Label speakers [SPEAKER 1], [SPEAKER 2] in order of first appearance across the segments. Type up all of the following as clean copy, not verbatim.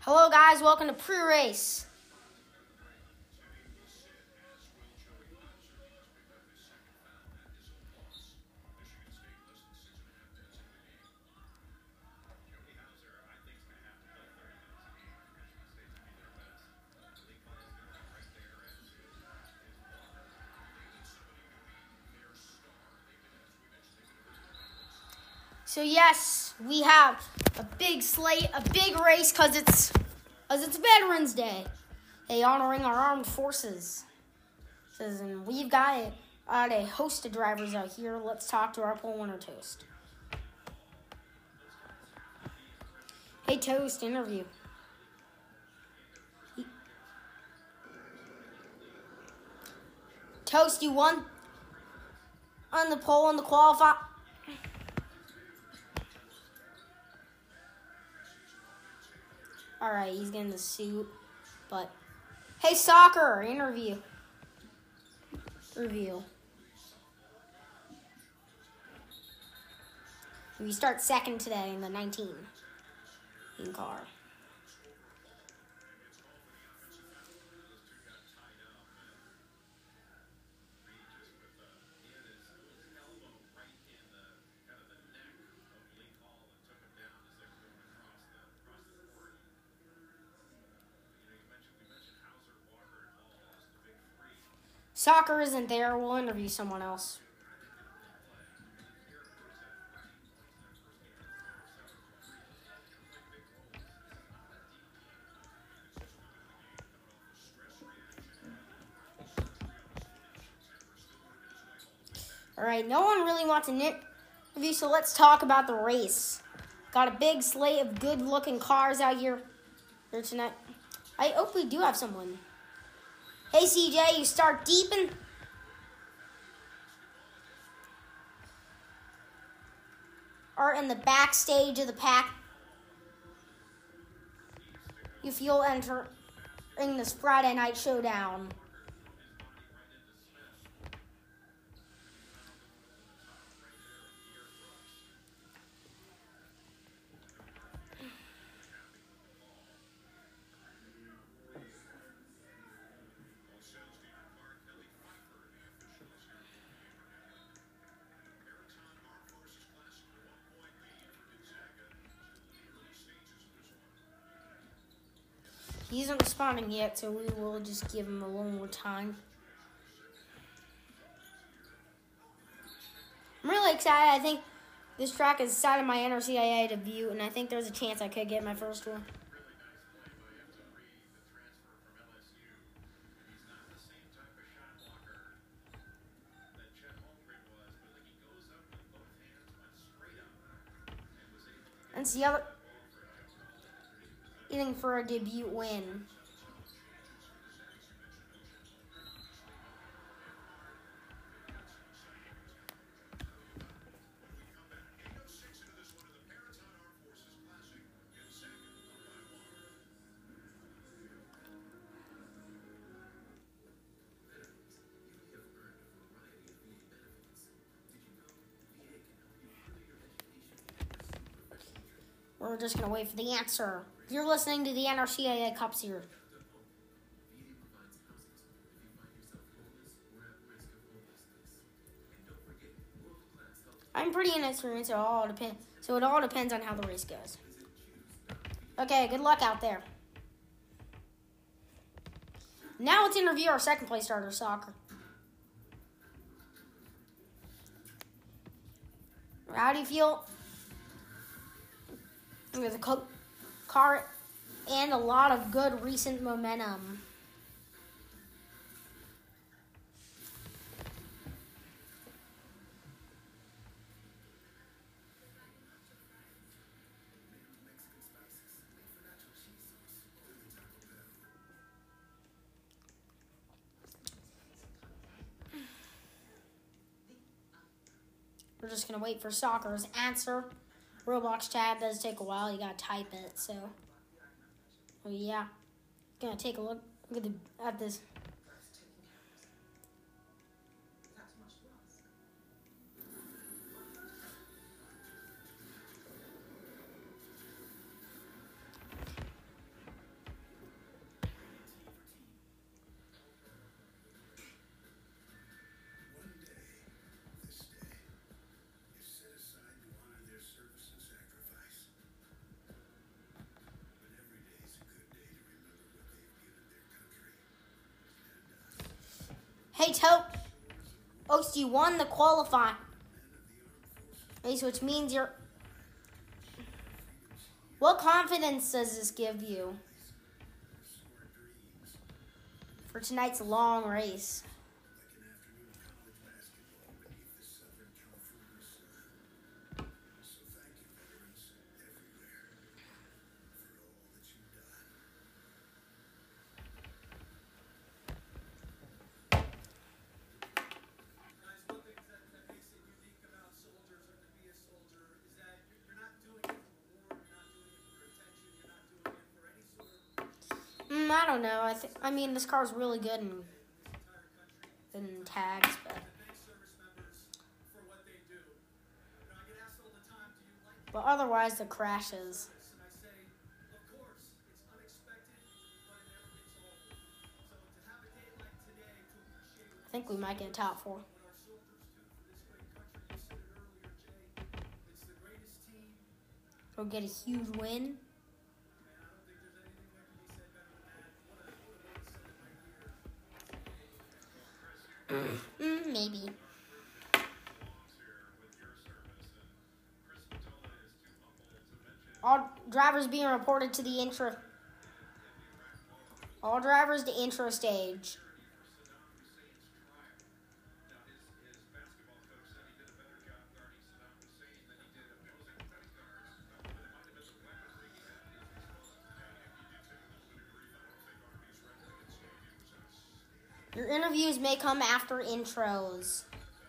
[SPEAKER 1] Hello guys, welcome to pre-race. So yes, we have a big slate, a big race because it's Veterans Day. Hey, honoring our armed forces. And we've got a host of drivers out here. Let's talk to our pole winner, Toast. Hey, Toast, interview. Toast, you won on the pole in the qualify. All right, he's getting the suit, but hey, soccer interview. Review. We start second today in the 19 in car. Soccer isn't there. We'll interview someone else. All right, no one really wants an interview, so let's talk about the race. Got a big slate of good-looking cars out here tonight. I hope we do have someone. Hey, CJ, you start deep in the backstage of the pack. You feel entering this Friday night showdown. He isn't responding yet, so we will just give him a little more time. I'm really excited. I think this track is side of my NRCIA debut, and I think there's a chance I could get my first one. And it's the other thing for a debut win. We're just going to wait for the answer. You're listening to the NRCIA Cup Series. I'm pretty inexperienced, so it all depends on how the race goes. Okay, good luck out there. Now let's interview our second place starter, Soccer. How do you feel with a car and a lot of good recent momentum? We're just going to wait for Soccer's answer. Roblox tab does take a while. You got to type it, so. Well, yeah. Going to take a look at this. Hey, Oaks, you won the qualifying race, which means you're... What confidence does this give you for tonight's long race? I don't know. I mean, this car's really good in tags, but otherwise the crashes. I think we might get a top 4. We'll get a huge win. Maybe. All drivers being reported to the intro. All drivers to intro stage. Your interviews may come after intros.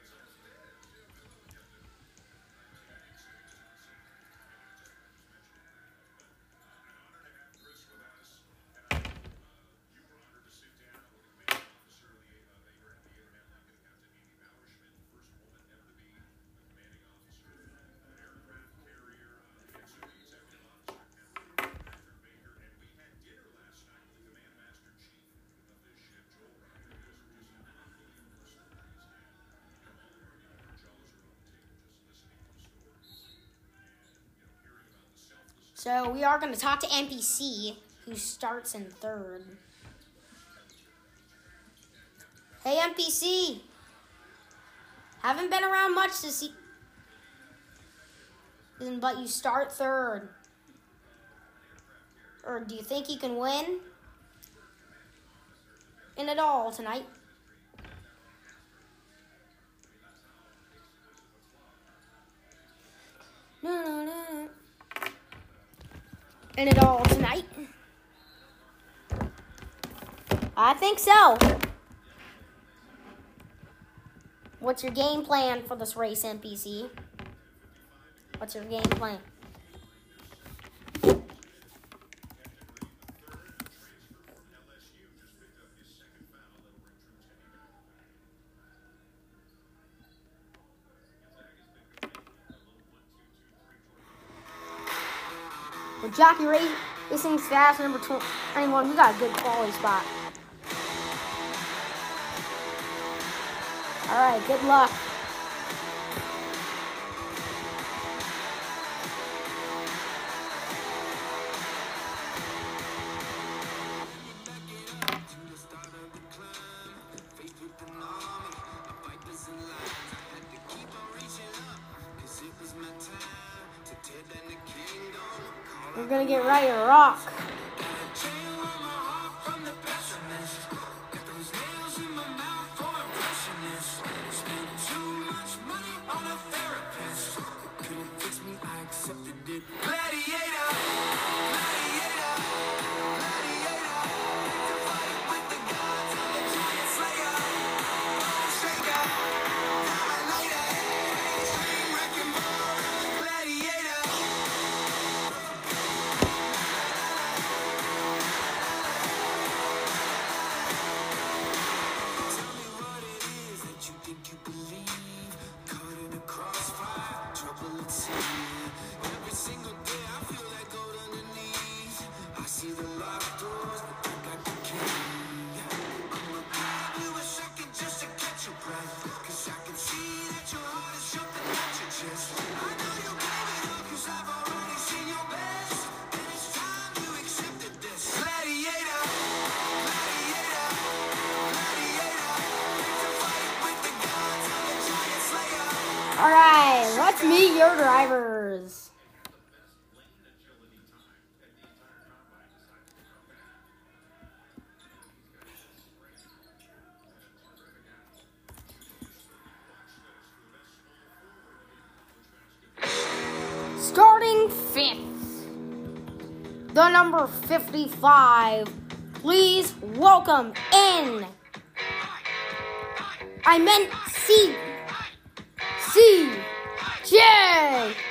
[SPEAKER 1] So we are going to talk to NPC, who starts in 3rd. Hey, NPC. Haven't been around much to see, but you start 3rd. Or do you think you can win in it all tonight? No. In it all tonight? I think so. What's your game plan for this race, NPC? What's your game plan? With Jockey Racing Stats number 21, you got a good quality spot. All right, good luck. We're gonna get ready to rock. Alright, let's meet your drivers. Starting fifth, the number 55. Please welcome in. I meant CJ.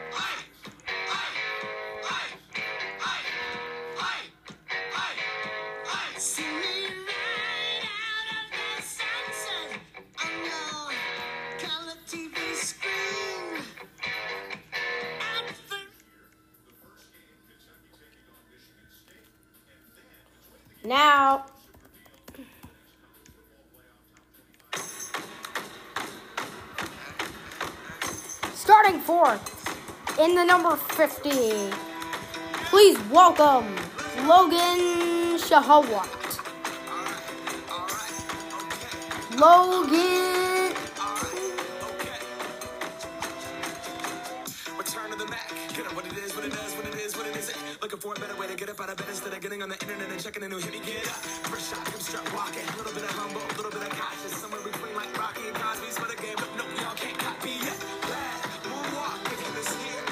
[SPEAKER 1] Now, starting fourth in the number 50, please welcome Logan Shahawat. Logan.
[SPEAKER 2] Return to the Mac. Get up what it is, what it does, what it is, what it isn't. Looking for a better way to get up out of bed instead of getting on the internet and checking a new hit. Me get up. First shot, come strut walking. A little bit of humble, a little bit of cautious. Somewhere between like Rocky and Cosby's for the game, but no, y'all can't copy it. Bad moonwalk, if you miss here.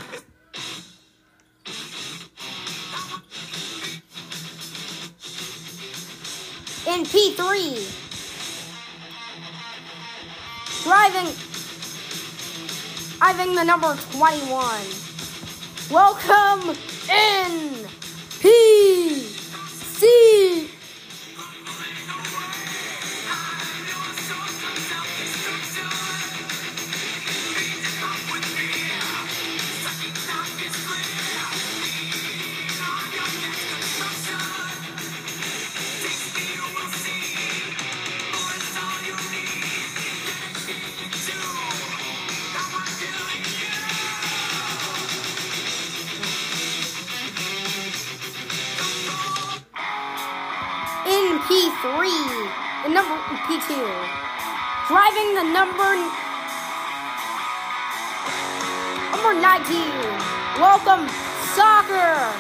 [SPEAKER 1] In P3, driving the number 21. Welcome in PC. In P3, the number P2, driving the number 19. Welcome, Soccer.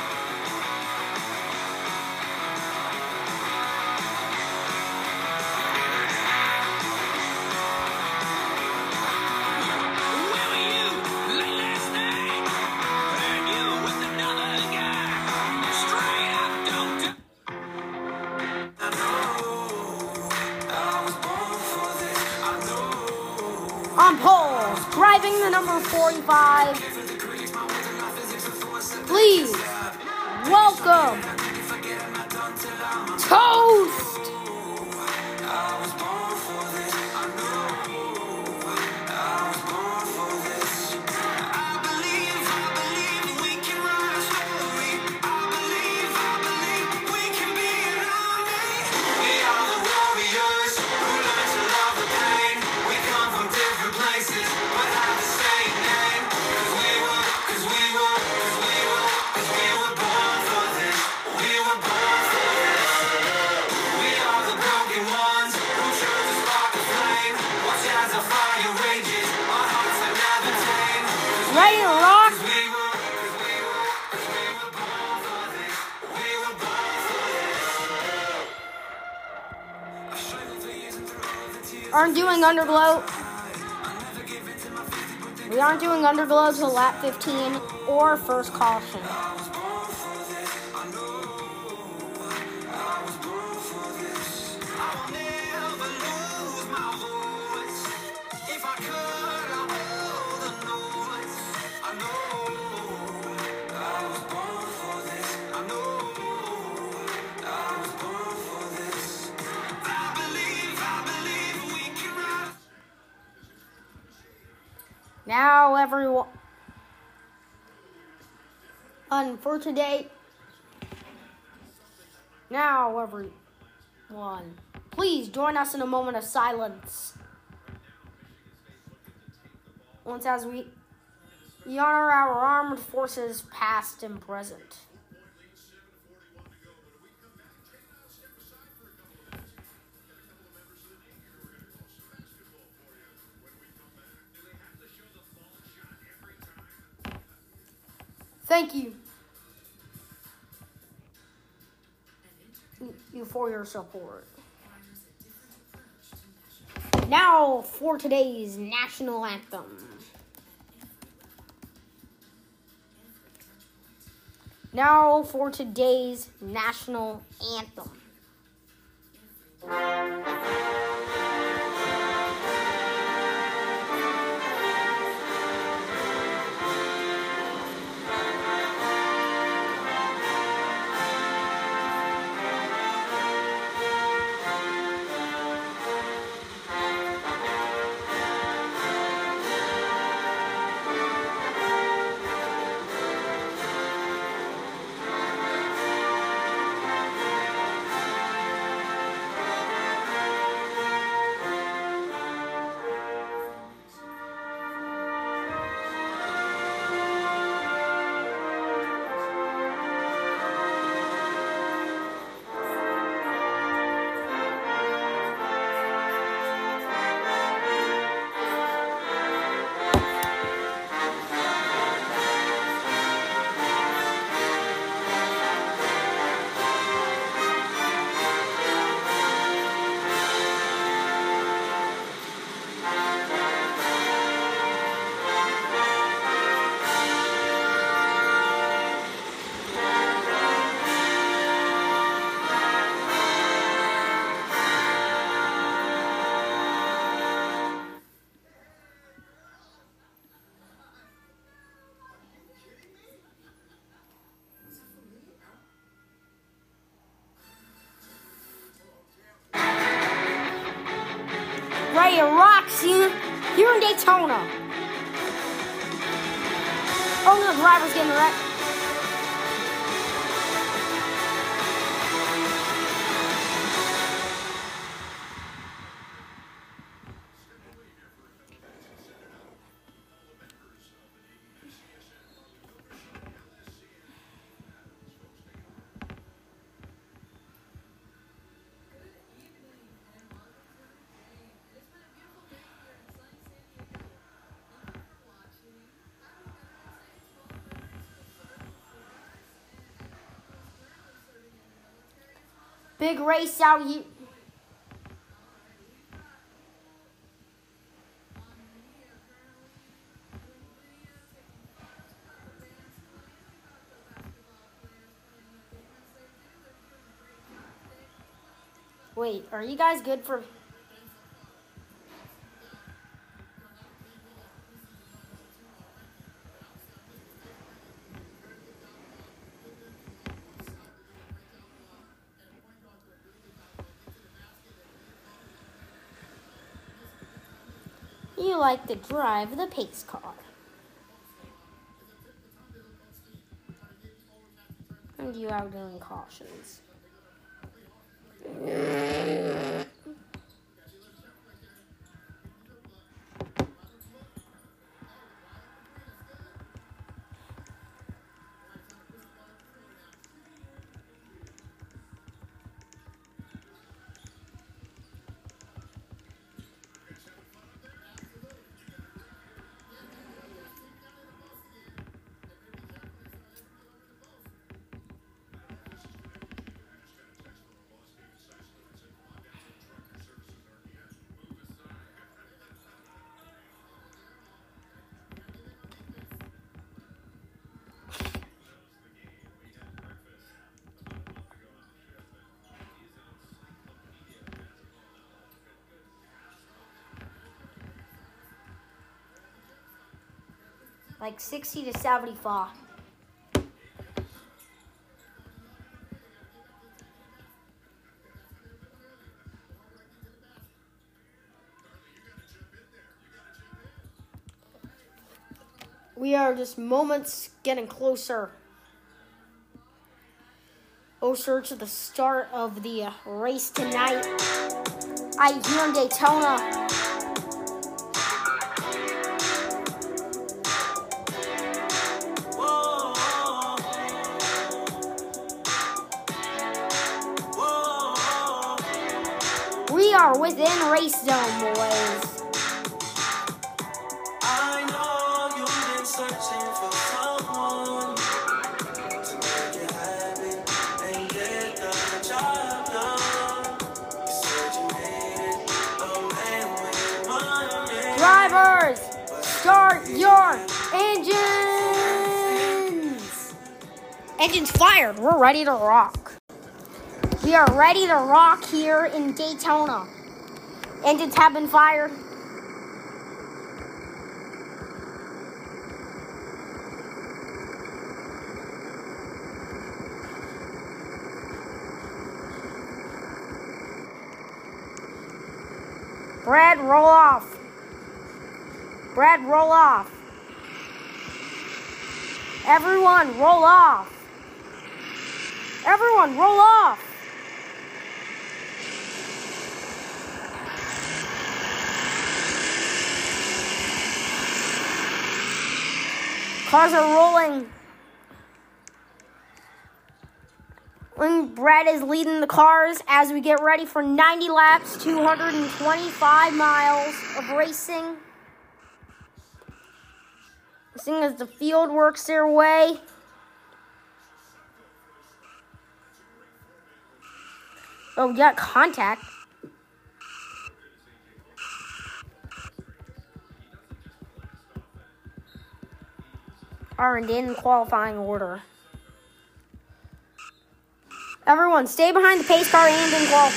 [SPEAKER 1] On pole, driving the number 45. Please welcome Toast. Ready to rock? Aren't doing underglow. We aren't doing underglow till lap 15 or first caution. Now, everyone, for today, please join us in a moment of silence. Once as we honor our armed forces, past and present. Thank you. You for your support. Now for today's national anthem. Now for today's national anthem. Ray rocks here in Daytona. Oh no, the driver's getting wrecked. Big race out here. Wait, are you guys good for... You like to drive the pace car. And you out doing cautions. Like 60 to 75. We are just moments getting closer. Closer to the start of the race tonight. Here in Daytona. We are within race zone, boys.
[SPEAKER 2] I know you've been searching for someone.
[SPEAKER 1] Start your engines! Engines fired. We're ready to rock. We are ready to rock here in Daytona. Engines have been fired. Brad, roll off. Brad, roll off. Everyone, roll off. Everyone, roll off. Cars are rolling. And Brad is leading the cars as we get ready for 90 laps, 225 miles of racing. Seeing as the field works their way. Oh, yeah, contact. Aren't in qualifying order. Everyone, stay behind the pace car and in qual.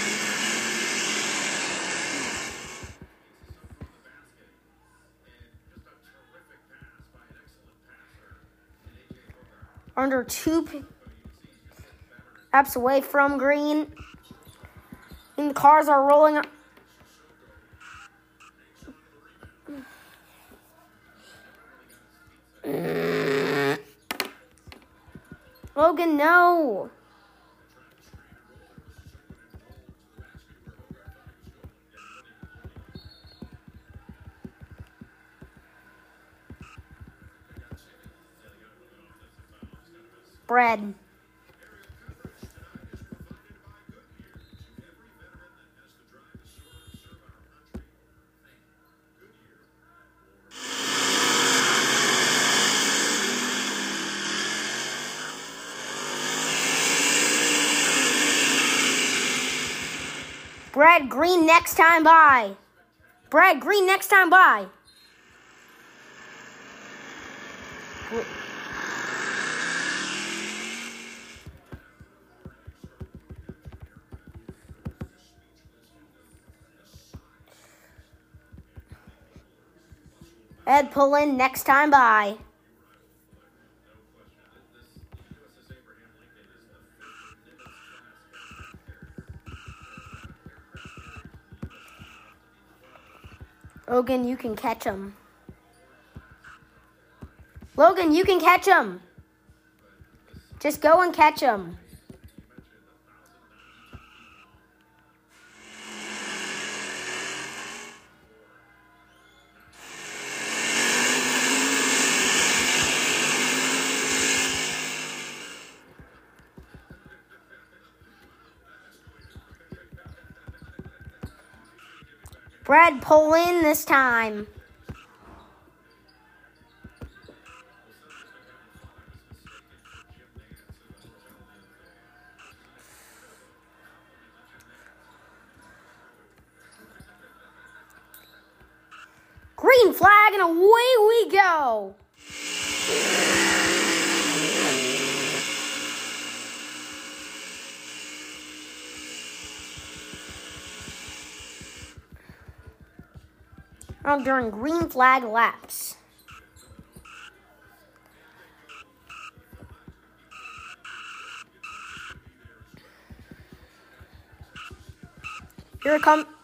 [SPEAKER 1] Under 2 laps away from green. And the cars are rolling up. Logan, no. Brad. Brad, green next time by. Brad, green next time by. Ed, pull in next time by. Logan, you can catch him. Logan, you can catch him. Just go and catch him. Brad, pull in this time. Green flag, and away we go. During green flag laps. Here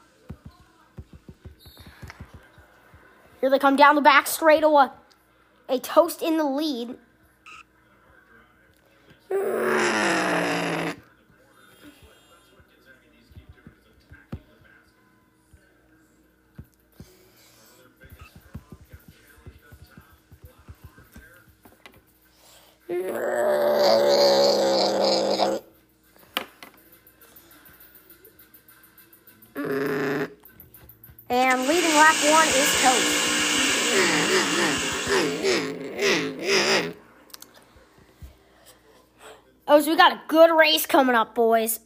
[SPEAKER 1] they come down the back straightaway. A Toast in the lead. And leading lap 1 is Toast. Oh, so we got a good race coming up, boys.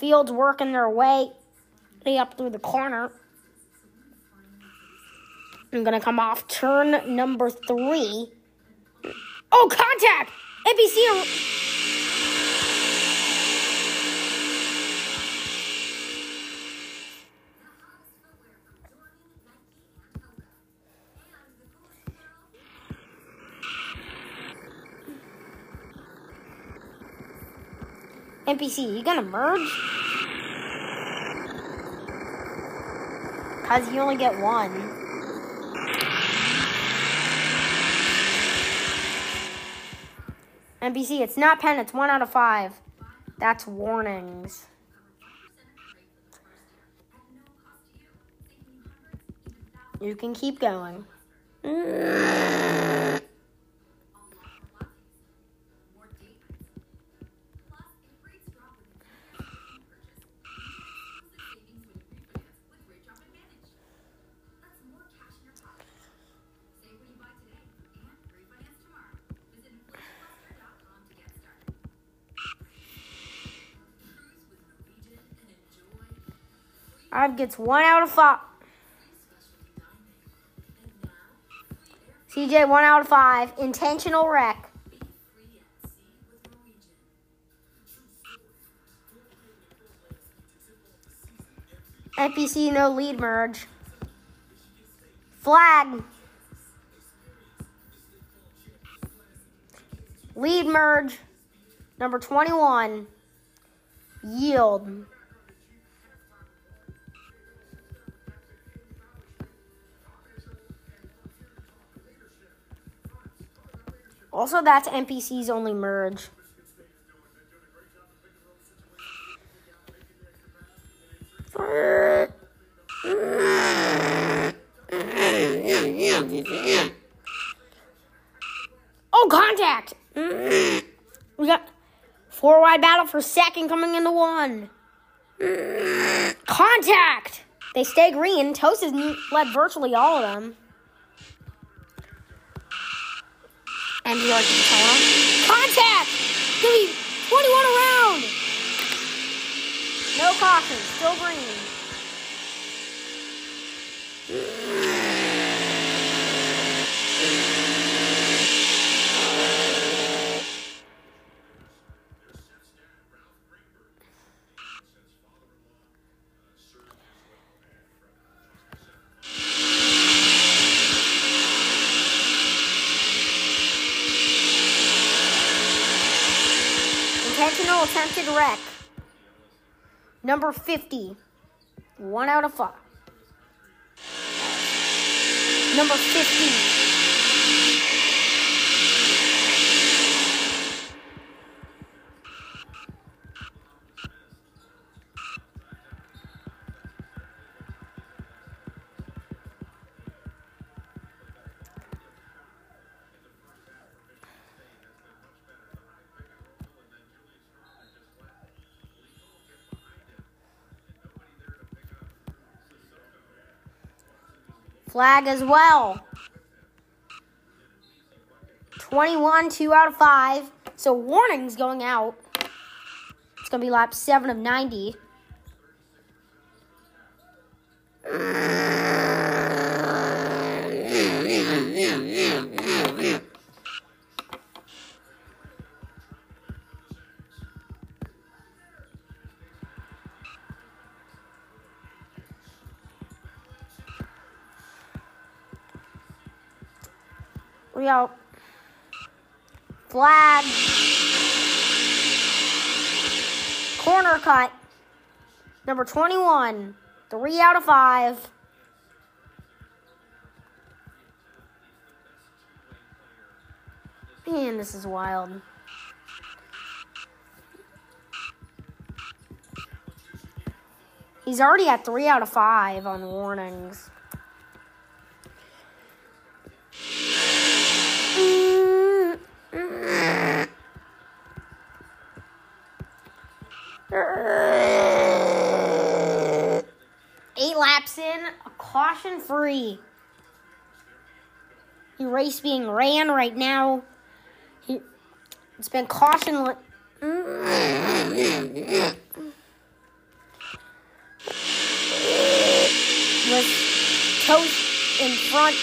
[SPEAKER 1] field's working their way up through the corner. I'm going to come off turn number 3. Oh, contact! NPC... NPC, you gonna merge? Cause you only get one. NPC, it's not pen, it's 1 out of 5. That's warnings. You can keep going. I'd gets 1 out of 5. CJ, 1 out of 5. Intentional wreck. NPC, no lead merge. Flag. Lead merge. Number 21. Yield. Also, that's NPC's only merge. Oh, contact! We got 4 wide battle for second coming into 1. Contact! They stay green. Toast has led virtually all of them. And we are to the corner. Contact! Give me 21 around! No caution. Still green. Intentional attempted wreck. Number 50. 1 out of 5. Number 50. Flag as well. 21, 2 out of 5. So warnings going out. It's going to be lap 7 of 90. We out. Flag. Corner cut. Number 21. 3 out of 5. Man, this is wild. He's already at 3 out of 5 on warnings. Eight laps in, a caution free. The race being ran right now. It's been caution. Toast in front.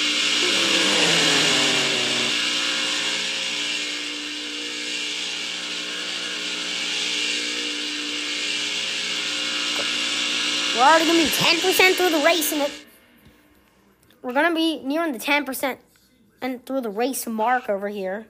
[SPEAKER 1] We're already going to be 10% through the race, and we're going to be nearing the 10% and through the race mark over here.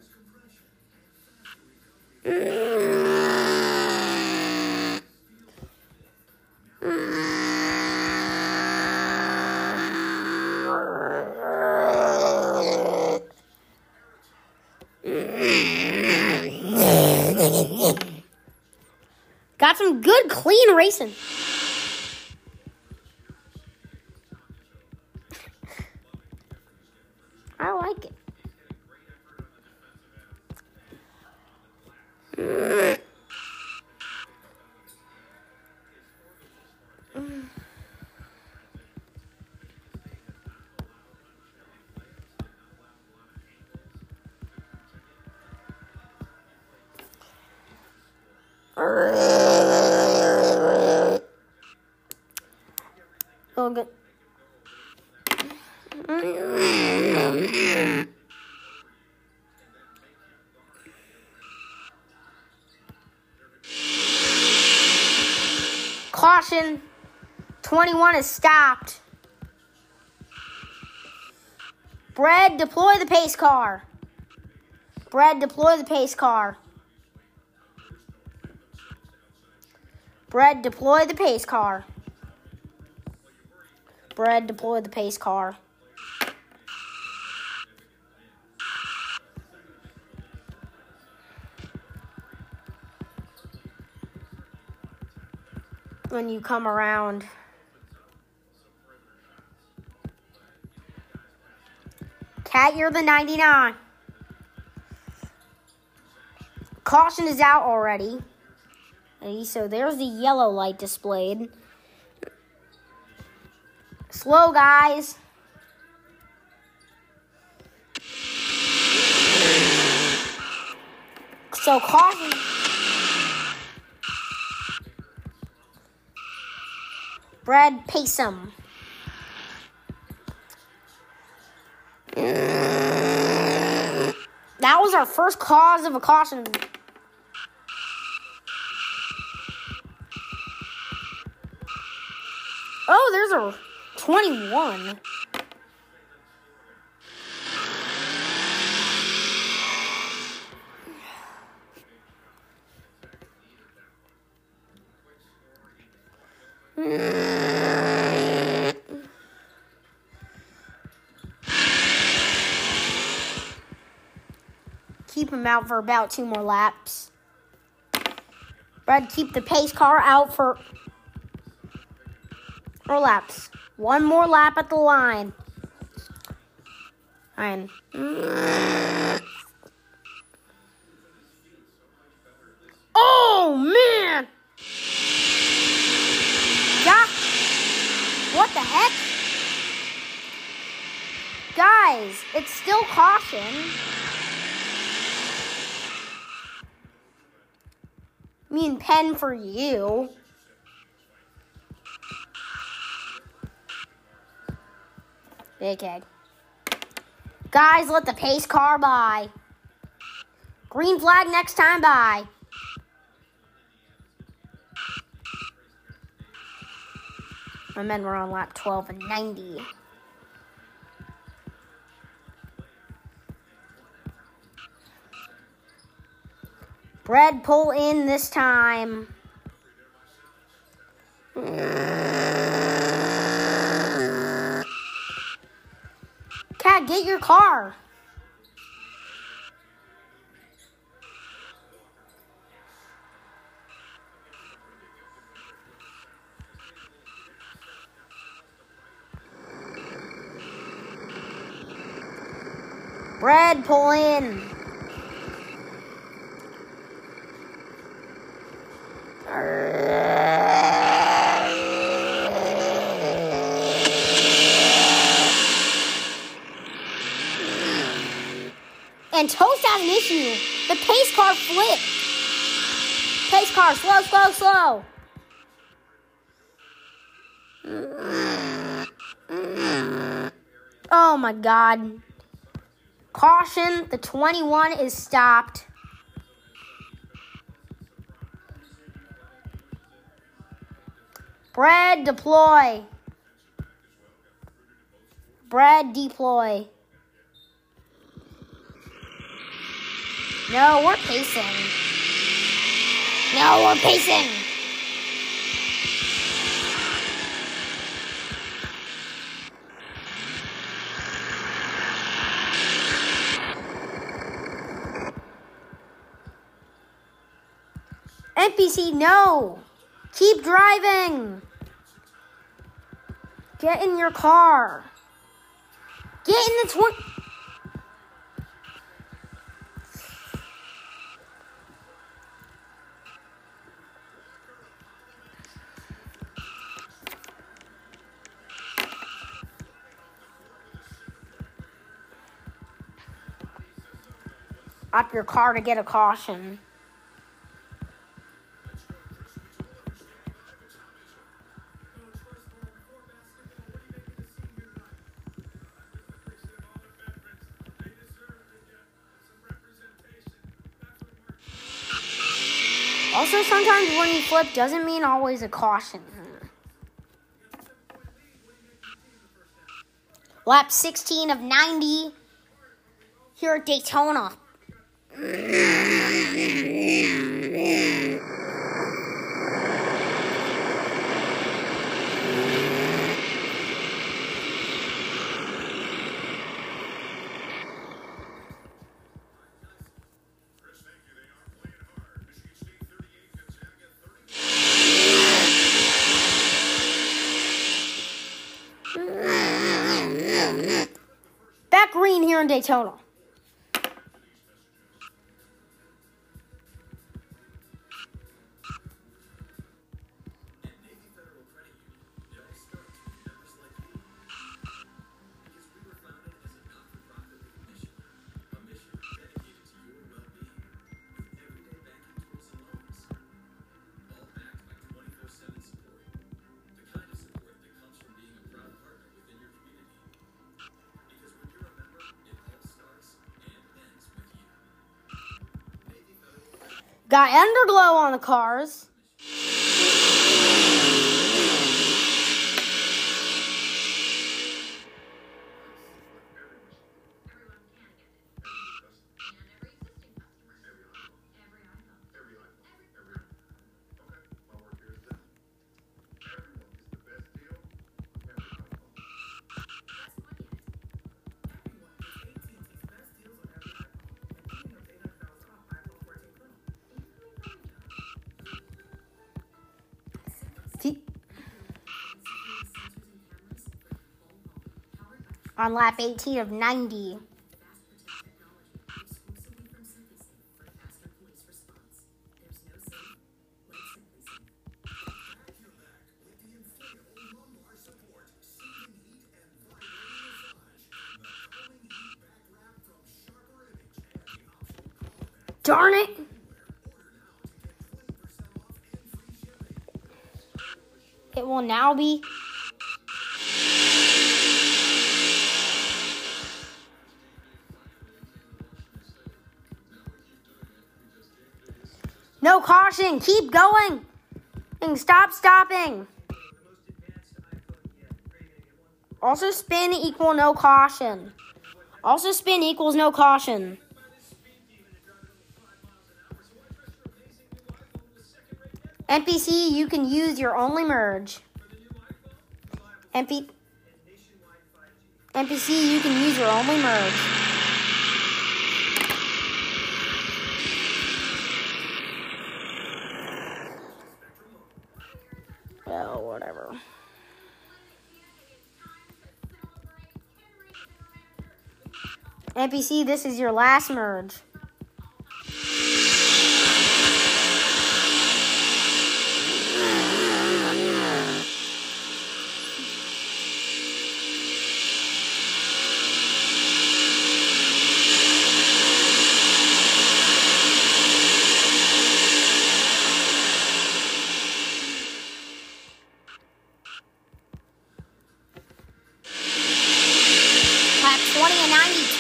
[SPEAKER 1] Got some good, clean racing. I like it. Oh, good. Caution. 21 is stopped. Brad, deploy the pace car. Brad, deploy the pace car. Brad, deploy the pace car. Brad, deploy the pace car. When you come around. Cat, you're the 99. Caution is out already. So there's the yellow light displayed. Slow, guys. So caution. Brad, pace him. That was our first cause of a caution. Oh, there's a 21. Keep him out for about 2 more laps. Brad, keep the pace car out for 4 laps. 1 more lap at the line. Fine. Oh, man! Yeah. What the heck? Guys, it's still caution. I mean, pen for you. Big egg. Guys, let the pace car by. Green flag next time by. My men were on lap 12 and 90. Brad, pull in this time. Cat, get your car. Brad, pull in. And Toast has an issue. The pace car flipped. Pace car, slow, slow, slow. Oh my God. Caution, the 21 is stopped. Brad, deploy. Brad, deploy. No, we're pacing. No, we're pacing. NPC, no. Keep driving. Get in your car. Get in the 20. Up your car to get a caution. Also, sometimes when you flip doesn't mean always a caution. Lap 16 of 90 here at Daytona. Back green here in Daytona. Got underglow on the cars. On lap 18 of 90. Darn it! It will now be no caution. Keep going. And stop stopping. Also spin equal no caution. Also spin equals no caution. NPC, you can use your only merge. NPC, you can use your only merge. Oh, whatever. NPC, this is your last merge.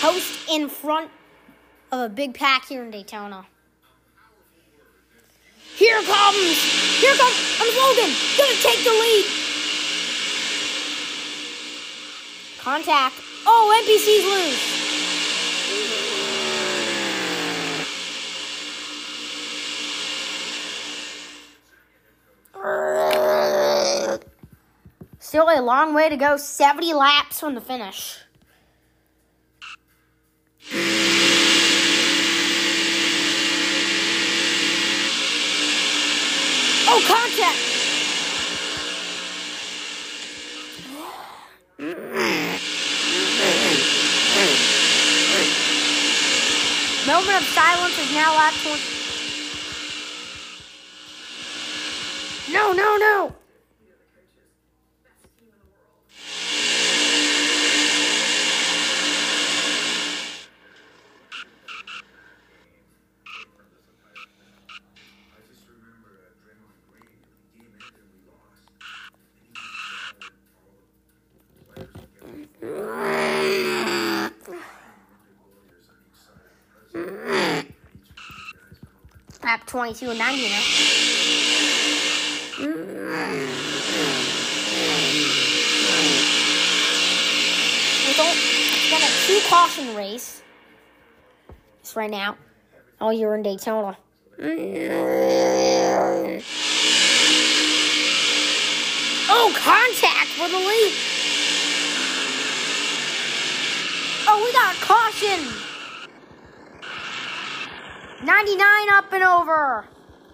[SPEAKER 1] toast in front of a big pack here in Daytona. Here comes Logan, gonna take the lead. Contact. Oh, NPC's loose. Still a long way to go, 70 laps from the finish. Oh, contact! Moment of silence is now lap 20. No! Lap 22 and 90 now. It's been a 2-caution race. Just right now. Oh, you're in Daytona. Oh, contact for the lead. Oh, we got a caution. 99 up and over.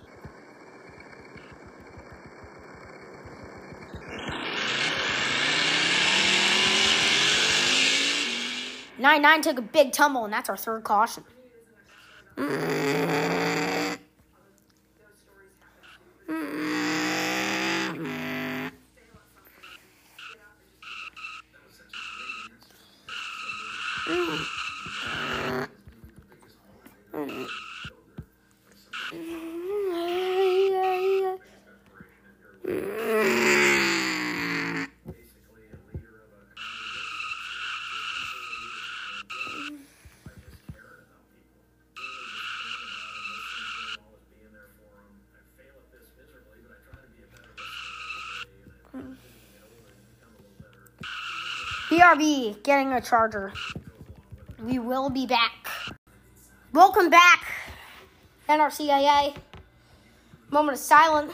[SPEAKER 1] Nine took a big tumble, and that's our third caution. BRB getting a charger. We will be back. Welcome back, NRCIA. Moment of silence.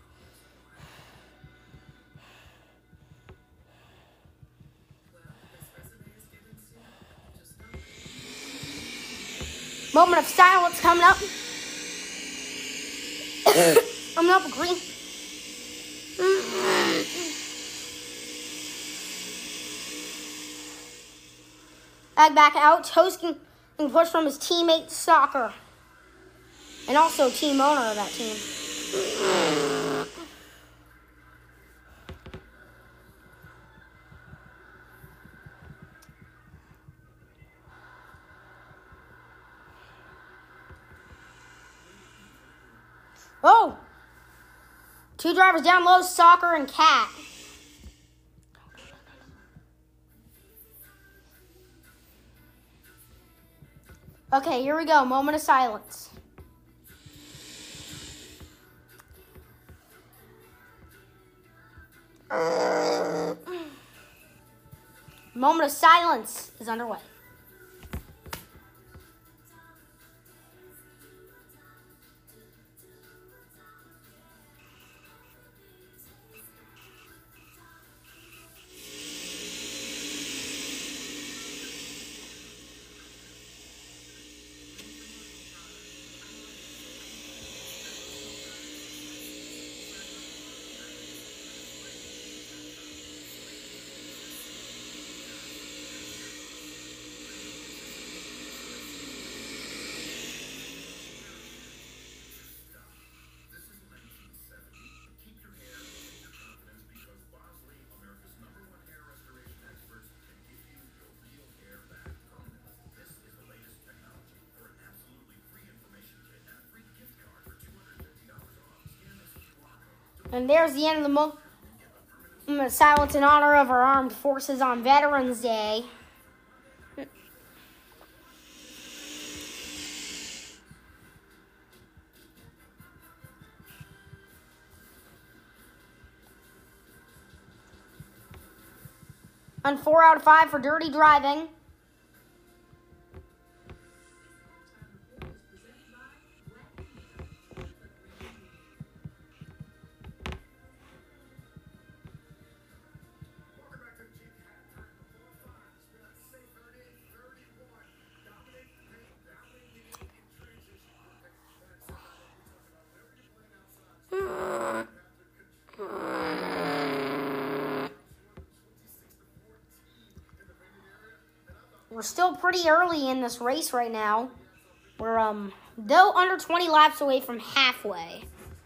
[SPEAKER 1] Moment of silence coming up. Coming up, green. Ag back out, hosting and push from his teammate Soccer, and also team owner of that team. Oh! 2 drivers down low, Soccer and Cat. Okay, here we go. Moment of silence. Moment of silence is underway. And there's the end of the moment of silence in honor of our armed forces on Veterans Day. And 4 out of 5 for dirty driving. We're still pretty early in this race right now. We're though under 20 laps away from halfway.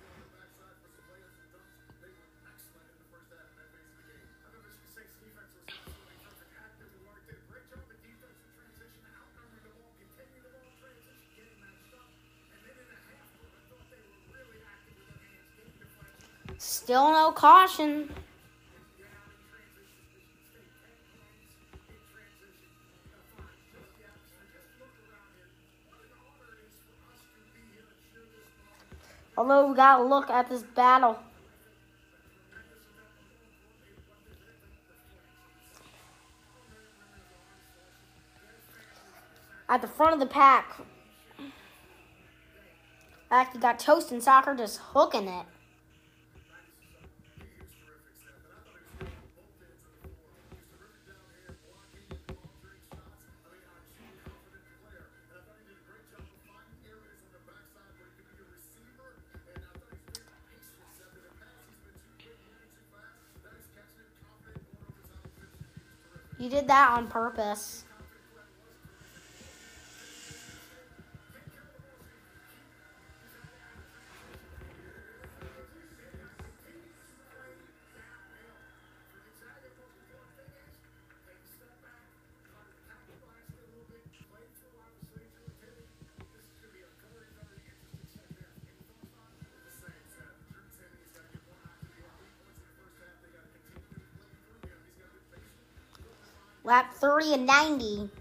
[SPEAKER 1] Still no caution. Although we gotta look at this battle. At the front of the pack. Actually got Toast and Soccer just hooking it. You did that on purpose. Lap 30 and 90.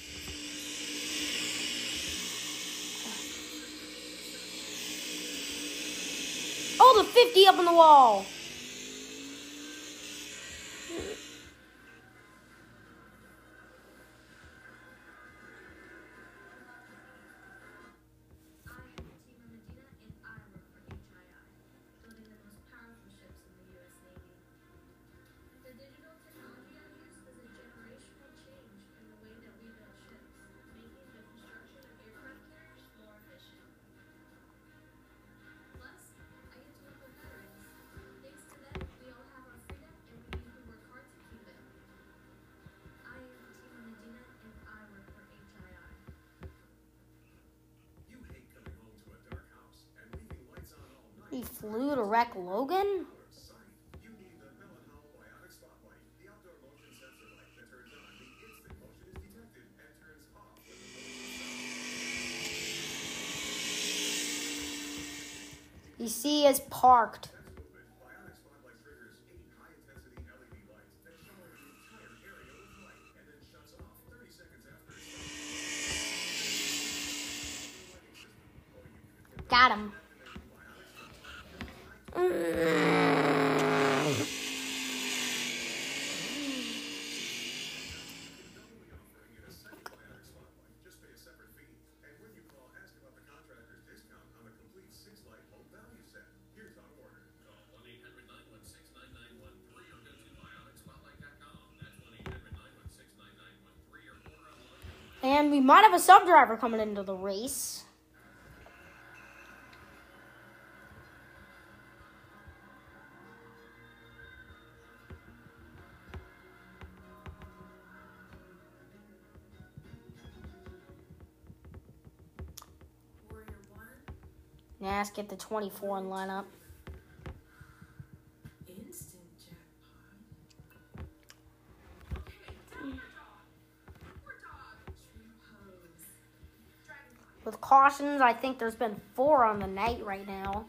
[SPEAKER 1] Oh, the 50 up on the wall. He flew to wreck Logan? You see, is parked. Got him. And we might have a sub driver coming into the race. Now let's get the 24 in lineup. With cautions, I think there's been 4 on the night right now.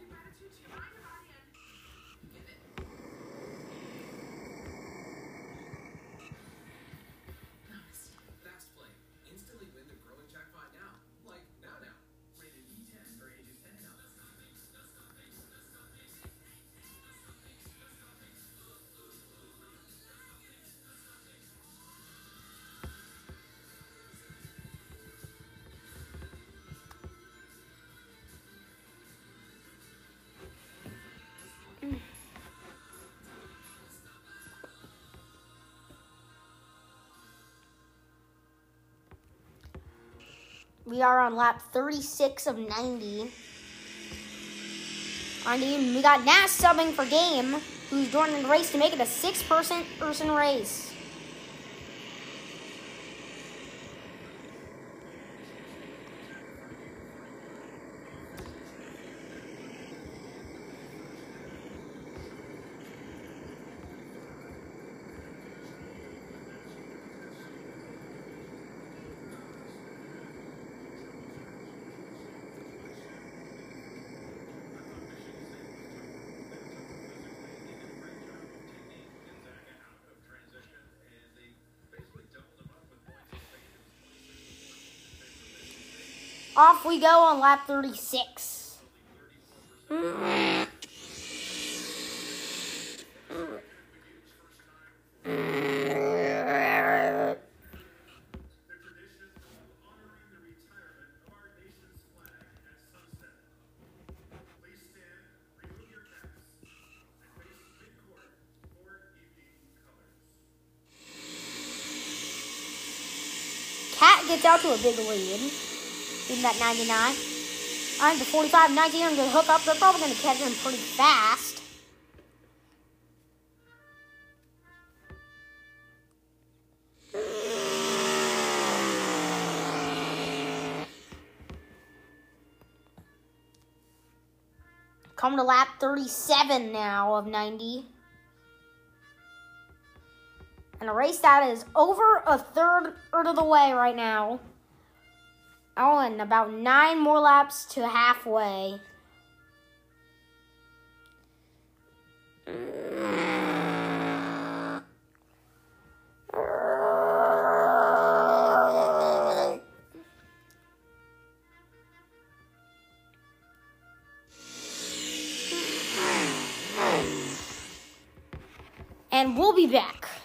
[SPEAKER 1] We are on lap 36 of 90. We got Nash subbing for Game, who's joining the race to make it a 6-person race. Off we go on lap 36. Cat gets out to a big lead. In that 99. I'm the 45, 19 are going to hook up. They're probably going to catch him pretty fast. Come to lap 37 now of 90. And a race that is over a third of the way right now. Oh, and about 9 more laps to halfway. And we'll be back.